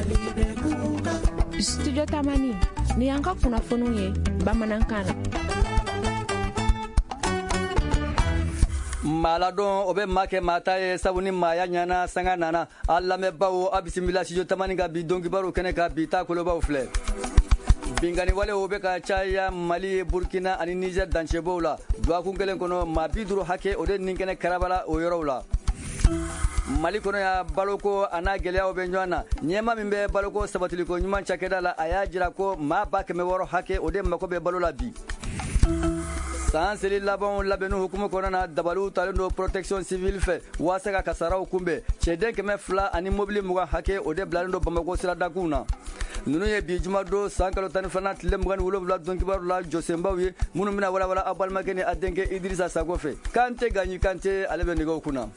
Studio Tamani ni yanka kunnafoniw ye bamanankan na. Maladon obe make mata ye sabuni maya nyana sanga nana alla me bawo abisimila Studio Tamani ga bi dongi baro kene ka bi ta kolo bawo fle bingani wale obe ka chaya Mali Burkina ani Niger danchebo la dwa kungelen kono ma biduro hake ode ninkene karabala o yoro la Mali kono ya baloko ana gelea obe nywana nyema mimbe baloko sabatili ko nyuma chakeda la aya jira ko ma bak me woro hake ode makobe balola bi sanseli labon labenu hukumu korona dabalu talendo protection civile fe wasaka kasara ukumbe cheden keme fla ani mobile muga hake ode blando bamako sira dakuna nunu ye bijuma do sankalo tan fanat lemgan wulo bla donki baru la josembawi munu mina wala abal magene adenge Idrissa Sagofe kante ganyi kante alebe nigo kuna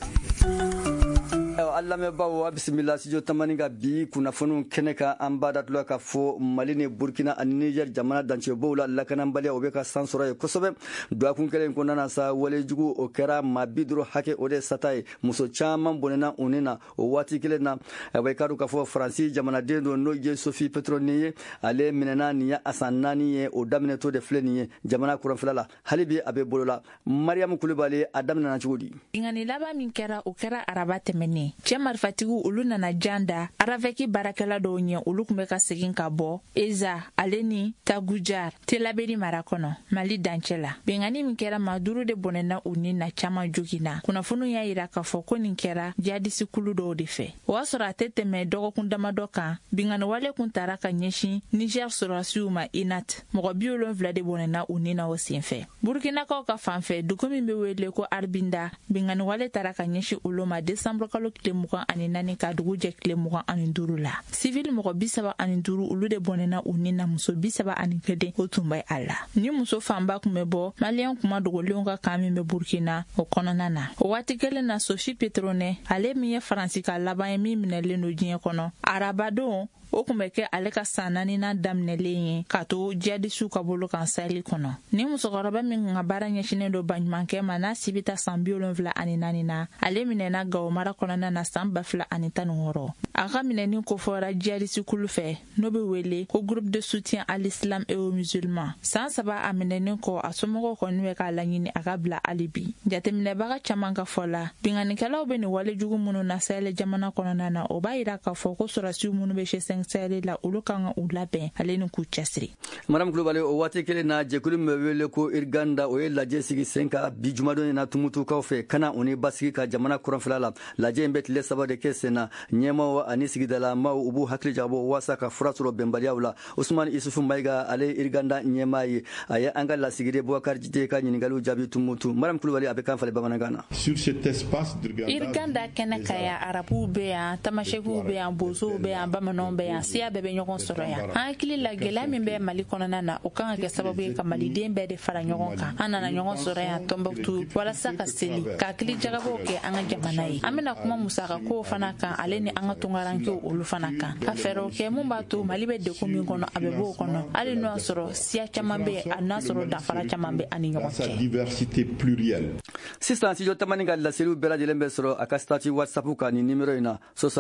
Allah me bawo bismillah Studio Tamani ga bi kuna fonu keneka ambada tlo ka fo Mali ne Burkina an Niger jamana danche bowla lakana mbale obeka sansura e kosobe do kun kelen ko nana sa wale jugu o kera mabidro hake ode satai muso chama bonena unena o wati kelena e karu ka fo Francis jamana dendo no je Sophie Petronier ale minena niya asanani e o damine to de fleniye jamana kuran flala halibi abe bolola Mariam Kulibali adamna na chudi ingani laba min kera o kera arabate meni Chemar Fatigu ulu nana janda araveki barakela do nye ulu kumeka segin ka bo eza aleni tagujar telaberi marakono Mali danchela bengani minkera maduru de bonena uni na chama jugina kuna funu ya iraka foko ninkera jadi sikulu do defe wasora tete me dogo kundama doka bingani wale kuntaraka nyeshi Niger sorasiuma inat mogo biolon vlade bonena uni na osinfe Burkina ka fanfe dukumi mbewele ko arbinda bingani wale taraka nyeshi uloma Desembre kalo mugan ani nani ka dugu je kile mugan ani duru la civil mogo bisaba ani duru ulu de bonena unina muso bisaba ani kede otumbay alla ni muso famba kumebo malien kuma dugu leonga kami me Burkina o konona na o wati kele na Sophie Petrone ale miye Fransika laban mi minele no jinye kono arabado o kumeke ale ka sanani na damnele kato jadi su ka bolo kan sali kono ni musokoroba min ngabara nyeshine do banymanke mana sibita sambiolon vla ani nani na ale minena gawo mara kono na samba fla ani tanoro aga mineni ko fora jadi su kulufe no be wele ko groupe de soutien à l'islam et aux musulmans sans saba amineni ko asomo ko nwe ka lanyini aga bla alibi jate mine baga chamanga fola bingani kala obeni wale jugu munu na sele jamana kono na obaira ka foko sura su munu be shesen sele la ulukanga ulabe aleni ku chasri Madame Globale o wati kele na jekulu mewele ko irganda o la jesigi senka bijumado na tumutu ka fe kana oni basigi ka jamana kuran filala la jembe tile sabade kesena nyema wa anisigi dala ma ubu hakli jabo wasa ka furasuro bembaliya wala Usman Isufu Maiga ale irganda nyema yi aya anga la sigide Bouakar Jite ka nyingalu jabi tumutu Madame Globale abekan fale bamanagana sur cet espace irganda kenaka ya arabu be ya tamasheku be ya bozo be ya bamanon be ya sia bebe nyogon soroya akili la gela mimbe Mali konana na okanga ke sababu ka Mali dembe de fara nyogon ka anana nyogon soroya Tombouctou wala saka seli ka akili jagabo ke anga jamana yi amina kuma musaka ko fana kan aleni anga tungaranki ulu fana kan afero ke mumbatu Mali be de komi kono abebo kono ali no soro sia chamambe anasoro da fara chamambe ani nyogon sa diversité plurielle Sister Studio Tamani ga la cellule bela de lembesoro akastati WhatsApp ka ni numéro ina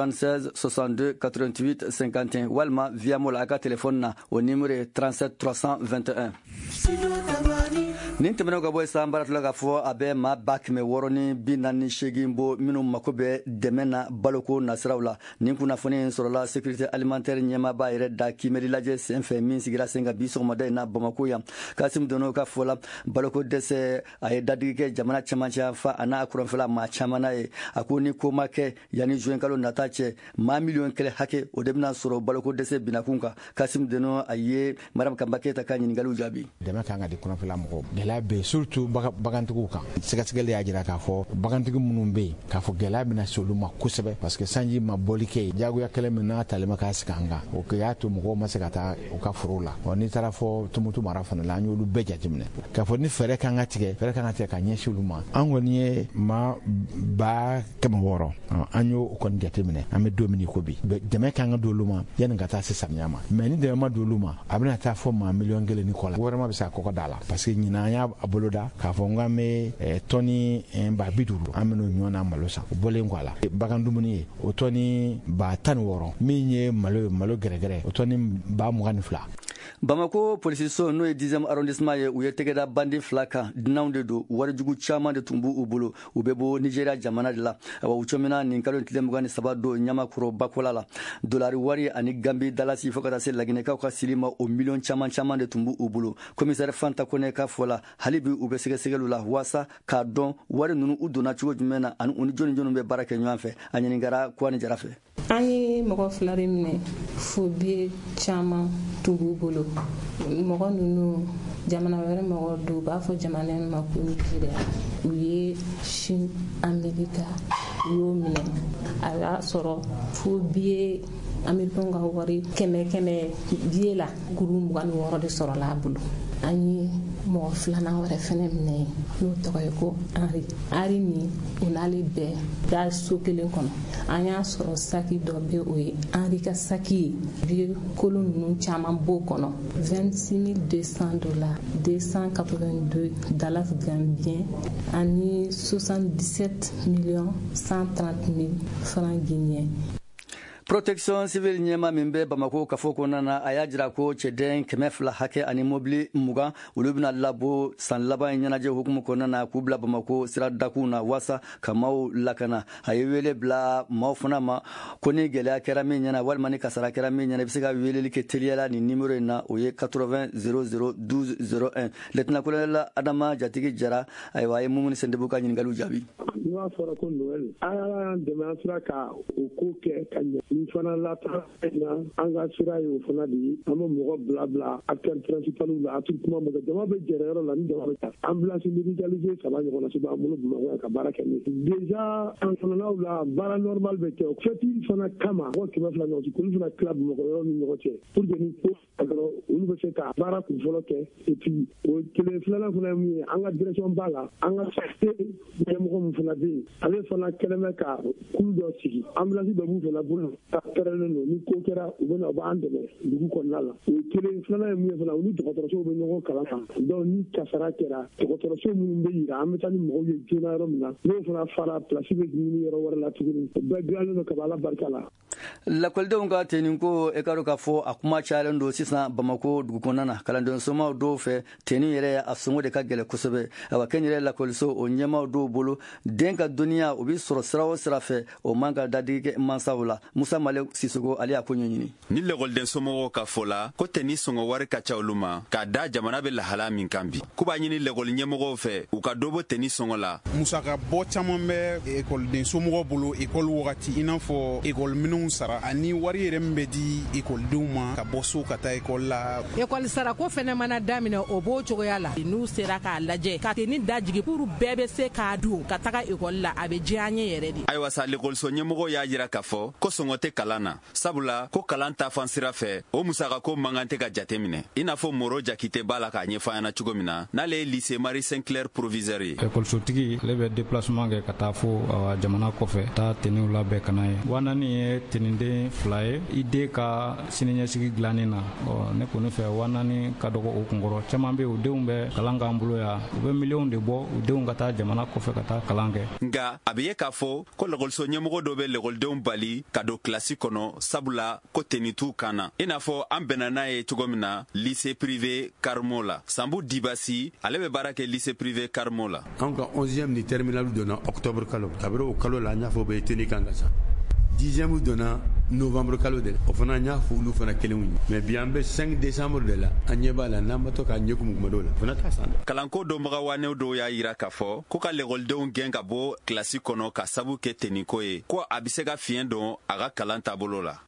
76 62 88 51 walma via mola aka téléphone na au numéro 37 321 Nintemeno gabo sambara tulaga fo abe ma bak me woroni binani shegimbo minu makobe demena baloko nasrawla ninkuna foni sorola sécurité alimentaire nyema ba ire da kimeri laje senfe min sigira senga biso mode na Bamako ya Kasim dono ka fola baloko dese ay dadige jamana chamancha fa ana akuran fela ma chamana e akuni ko make yani joen kalo natache ma million kele hake o debna soro baloko dese binakunka Kasim dono aye maram kambaketa kanyi ngalu jabi dema kanga de kuran fela mo la be surtout bagantigu kan sigasigale ya jira ka fo bagantigu munumbe ka fo gela bina soluma kusebe parce que sanji ma bolike jagu ya kele mena talema ka sikanga o ke ya to mo ma sikata o ka furula oni tara fo tumutu marafana la nyolu beja timne ka fo ni fere kanga tige ka nyeshuluma angoni ma ba kama woro anyo kon jatimne ame domini ko bi deme kanga doluma yen ngata se samnyama meni de ma doluma abina ta fo ma million gele ni kola wora ma bisa ko dala parce que nyina y'a boloda k'a fɔ n k'an bɛ tɔni 50 an bɛn'o ɲɔgɔn na malo san o bɔlen kɔ a la bagan dumuni ye o tɔni 16 min ye malo gɛrɛgɛrɛ o tɔni 22. Bamako polisiso n'o ye 10e arrondissement ye u ye tɛgɛda bandi 2 kan dunanw de don warijugu caman de tun b'u bolo u bɛ bɔ Nigeria jamana de la u cɔmina nin kalo tile 23 don Ɲamakɔrɔ Bakola la dolari wari ani Gambi dalasi fo ka taa se Laginɛkaw ka sili ma o million caman de tun b'u bolo commissaire Fanta Kone ka fɔ la hali bi u bɛ sɛgɛsɛgɛliw la waasa k'a dɔn wari ninnu u donna cogo jumɛn na ani u ni jɔni bɛ baara kɛ ɲɔgɔn fɛ a ɲininkara Kuwani Jara fɛ. An ye mɔgɔ 2 de minɛ fobiye caman tun b'u bolo mɔgɔ ninnu jamana wɛrɛ mɔgɔ do b'a fɔ jamana in ma ko Nigeria u ye Chine Amerika u y'o minɛ a y'a sɔrɔ fobiye Amerikɛnw ka wari 100 biye la kuru 26 de sɔrɔla a bolo an ye mɔgɔ 2nan wɛrɛ fɛnɛ minɛ n'o tɔgɔ ye ko Henri min o n'ale bɛɛ da so kelen kɔnɔ an y'a sɔrɔ saki dɔ bɛ o ye Henri ka saki ye biye kolon ninnu caman b'o kɔnɔ $26,200 282 dollars gambiens ani 77,130,000 francs guinéens. Protection civile ɲɛma min bɛ Bamako kafo kɔnɔna na a y'a jira ko cɛden 200 hakɛ ani mobili 20 olu bɛna labɔ san laban ɲɛnajɛ hukumu kɔnɔna na k'u bila Bamako sira dakun na waasa ka maaw lakana a ye wele bila maaw fana ma ko ni gɛlɛya kɛra min ɲɛna walima ni kasara kɛra min ɲɛna i bɛ se ka weleli kɛ teliyala ni numéro in na o ye 80 00 12 01 lieutenant colonel Adama Jatigi Jara ayiwa a ye Mumuni Sendebu ka ɲininkaliw jaabi. N'o y'a fɔra ko Noël a y'an dɛmɛ sira ka o ko kɛ ka ɲɛ ni fana lata na an ka sira ye o fana de ye an bɛ mɔgɔ bila acteur principal la a tun kuma mɔgɔ jama bɛ jɛrɛ yɔrɔ la ni jama bɛ taa ambulance médicalisée 3 ɲɔgɔn na se b'an bolo Bamakɔ ka baara kɛ ni déjà an kɔnɔnaw la baara normal bɛ kɛ fɛti fana kama mɔgɔ 200 ɲɔgɔn cɛ k'olu fana tila Bamakɔ yɔrɔ ni ɲɔgɔn cɛ pour que ni ko dɔrɔn olu bɛ se ka baara kun fɔlɔ kɛ et puis o kelen filanan fana ye min ye an ka direction b'a la an ka santé ɲɛmɔgɔ min fana bɛ yen ale fana kɛlen bɛ ka kulu dɔ sigi ambulance dɔ b'u fana bolo pɛrɛnnen don ni ko kɛra u bɛna u b'an dɛmɛ dugu kɔnɔna la o kelen filanan ye min ye fana u ni dɔgɔtɔrɔsow bɛ ɲɔgɔn kalan kan donc ni kasara kɛra dɔgɔtɔrɔso minnu bɛ yira an bɛ taa ni mɔgɔw ye joona yɔrɔ min na n'o fana fara place bɛ ɲini yɔrɔ wɛrɛ la tuguni o bɛɛ dilannen don ka bɔ Ala barika la. Lakɔlidenw ka tenni ko e ka dɔn k'a fɔ a kuma cayalen don sisan Bamako dugu kɔnɔna na kalandensomaw dɔw fɛ tenni yɛrɛ a sɔngɔ de ka gɛlɛn kosɛbɛ awa kɛ yɛrɛ lakɔliso o ɲɛmaw dɔw bolo den ka dɔnniya o bɛ sɔrɔ sira o sira fɛ o man ka dadigi kɛ mansaw la Musa Male Sisoko ale y'a ko ɲɛɲini. Ni lakɔliden somɔgɔw ka fɔ la ko tenni sɔngɔ wari ka ca olu ma k'a da jamana bɛ lahala min kan bi k'u b'a ɲini lakɔli ɲɛmɔgɔw fɛ u ka dɔ bɔ tenni sɔngɔ la. Musaka bɔ caman bɛ ekɔliden somɔgɔw bolo ekɔli wagati i n'a fɔ ekɔli minɛnw sara ani wari yɛrɛ min bɛ di ekɔlidenw ma ka bɔ so ka taa ekɔli la. Ekɔli sara ko fɛnɛ mana daminɛ o b'o cogoya la n'u sera k'a lajɛ ka tenni da jigi pour bɛɛ bɛ se k'a dun ka taga ekɔli la a bɛ diya an ye yɛrɛ de. Ayiwa sa lakɔliso ɲɛmɔgɔw y'a jira k'a fɔ ko sɔngɔ tɛ kalan na sabula ko kalan ta fan sira fɛ o musaka ko mankan tɛ ka jate minɛ i n'a fɔ Moro Jakite b'a la k'a ɲɛfɔ an ɲɛna cogo min na n'ale ye lycée Marie Saint-Clair proviseur ye. Ekɔlisotigi ale bɛ déplacement kɛ ka taa fo jamana kɔfɛ taa tenniw labɛn ka na ye 4 ye tenniden 2 ye i den ka siniɲɛsigi dilanni na ne kɔni fɛ 4 ka dɔgɔ o kunkɔrɔ caman bɛ u denw bɛ kalan k'an bolo yan u bɛ miliyɔnw de bɔ u denw ka taa jamana kɔfɛ ka taa kalan kɛ. Nka a bɛ ye k'a fɔ ko lakɔliso ɲɛmɔgɔ dɔ bɛ lakɔlidenw bali ka don kilasi kɔnɔ sabula ko tenni t'u kan na i n'a fɔ an bɛnna n'a ye cogo min na lycée privé Carmo la Sambu Dibasi ale bɛ baara kɛ lycée privé Carmo la. An ka 11e ni terminal donna octobre kalo kabiri o kalo la an y'a fɔ bɛ tenni kan ka sa 10e donna novembre kalo de o fana y'a fɔ olu fana kelenw ye mais bi an bɛ 5 décembre de la an ɲɛ b'a la n'an ma to k'a ɲɛ kumukuma dɔw la fana t'a san. Kalanko dɔnbaga wanew dɔw y'a yira k'a fɔ ko ka lakɔlidenw gɛn ka bɔ kilasi kɔnɔ ka sabu kɛ tenniko ye ko a bɛ se ka fiɲɛ dɔn a ka kalan taabolo la.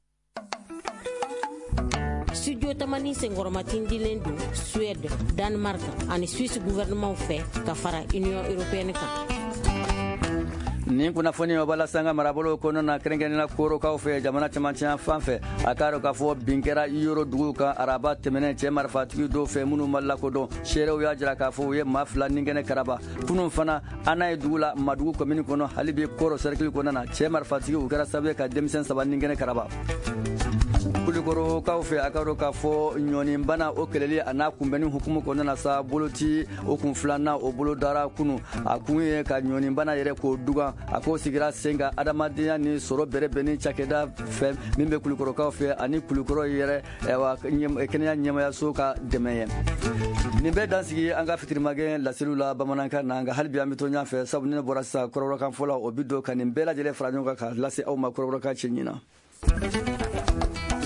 Studio Tamani senkɔrɔmatin dilen don Suède, Danemark ani Suisse gouvernement fɛ ka fara Union européenne kan. Nin kunnafoni o bala sanga marabolo kɔnɔ na kɛrɛnkɛrɛnnena korokaw fɛ jamana camancɛ fan fɛ a k'a dɔn k'a fɔ bin kɛra yɔrɔ duguw kan araba tɛmɛnen cɛ marifatigi dɔw fɛ minnu ma lakodɔn seerew y'a jira k'a fɔ u ye maa 2 ninkɛnɛ karaba kunun fana an n'a ye dugu la Madugu commune kɔnɔ hali bi kɔrɔ cercle kɔnɔna na cɛ marifatigi u kɛra sababu ye ka denmisɛn 3 ninkɛnɛ karaba. kulikorokaw fɛ a ka dɔn k'a fɔ ɲɔninbana o kɛlɛli a n'a kunbɛnni hukumu kɔnɔna na sa boloti o kun filanan o bolo dara kunu a kun ye ka ɲɔninbana yɛrɛ k'o dugan a k'o sigira sen ka adamadenya ni sɔrɔ bɛrɛbɛnni cakɛda fɛ min bɛ kulikorokaw fɛ ani kulikoro yɛrɛ kɛnɛya ɲɛmayaso ka dɛmɛ ye nin bɛ dansigi an ka fitirimakɛ laseliw la bamanankan na nka halibi an bɛ to ɲɔgɔn fɛ sabu ni ne bɔra sisan kɔrɔbɔrɔkan fɔla o bi don ka nin bɛɛ lajɛlen fara ɲɔgɔn kan k'a lase aw ma kɔrɔbɔrɔkan cɛ ɲina